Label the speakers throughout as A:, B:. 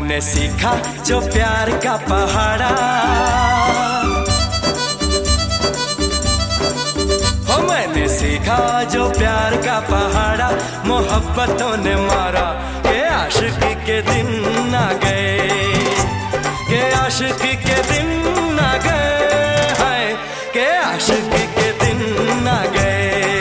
A: मैंने सीखा जो प्यार का पहाड़ा, हो मैंने सीखा जो प्यार का पहाड़ा, मोहब्बतों ने मारा के आशिकी के दिन आ गए, के आशिकी के दिन आ गए, हाय के आशिकी के दिन आ गए।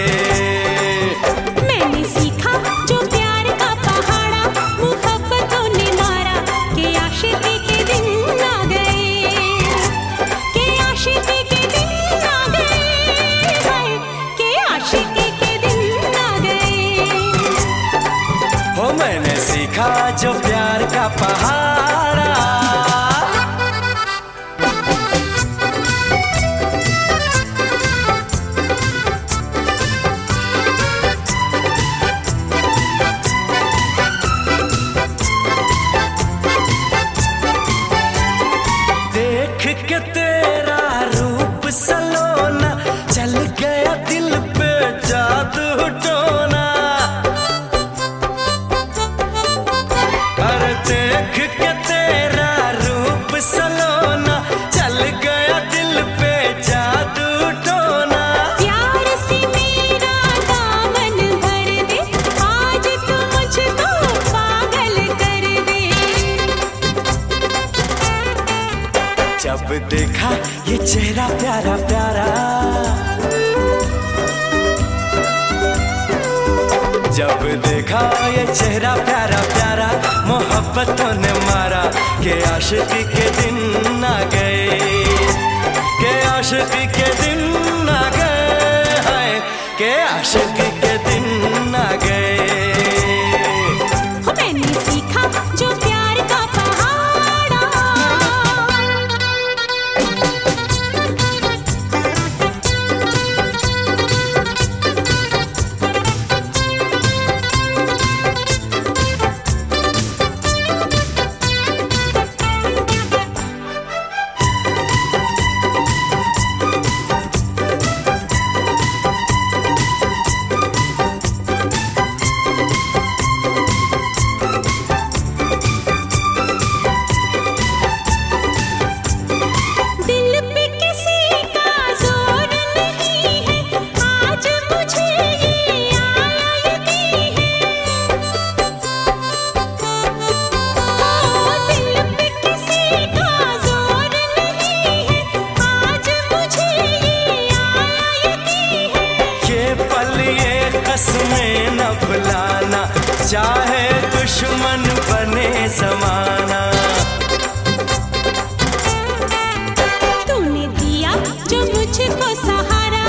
B: मैंने सीखा जो प्यार का पहाड़ा, मोहब्बतों ने मारा के आशिकी के दिन आ गए, के आशिकी के दिन आ गए, हाय के आशिकी के दिन आ गए।
A: हो मैंने सीखा जो प्यार का पहाड़ा। देख के तेरा रूप सलोना, चल गया दिल पे जादू टोना, कर देख के तेरा रूप सलोना, चल गया दिल पे जादू टोना।
B: प्यार से मेरा दामन भर दे, आज तू मुझको पागल कर दे।
A: जब देखा ये चेहरा प्यारा प्यारा, जब देखा ये चेहरा प्यारा प्यारा, मोहब्बतों ने मारा के आशिकी के दिन आ गए, के आशिकी के दिन आ गए, हाय के आशिकी के दिन आ गए।
B: मैंने सीखा जो प्यार का पहाड़ा। दिल पे किसी का जोर नहीं है, आज मुझे ये आया यकीन है। दिल पे किसी का जोर नहीं है, आज मुझे ये आया यकीन है।
A: ये पल ये कसमें न भुलाना, चाहे दुश्मन बने जमाना।
B: तूने दिया जो मुझको सहारा,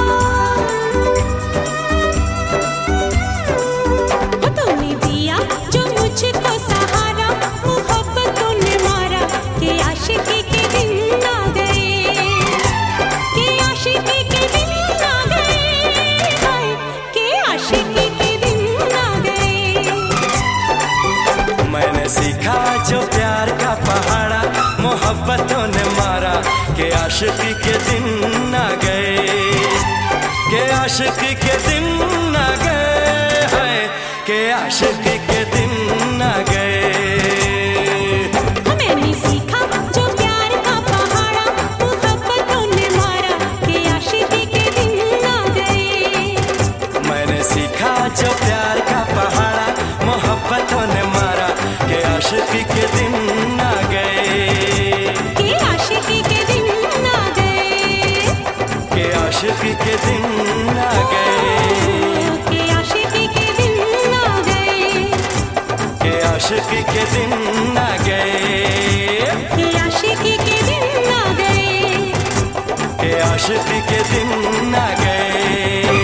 B: तूने दिया जो मुझको सहारा, मोहब्बतों ने मारा के आशिकी के दिन आ गए, के आशिकी के दिन आ गए, हाय के आशिकी के दिन आ गए।
A: मैंने सीखा जो प्यार का पहाड़ा, मोहब्बतों ने मारा के आशिकी के दिन आ गए, के आशिकी के दिन आ गए, हाय के आशिकी के दिन आ गए।
B: मैंने सीखा जो प्यार का पहाड़ा, मोहब्बतों ने मारा के आशिकी के दिन आ गए।
A: मैंने सीखा जो प्यार का पहाड़ा, मोहब्बतों ने मारा के आशिकी के दिन आ गए,
B: के आशिकी के दिन आ गए,
A: के आशिकी के दिन आ गए,
B: के आशिकी के दिन आ गए,
A: के आशिकी के दिन आ गए,
B: के आशिकी के दिन आ गए,
A: के आशिकी के दिन आ गए।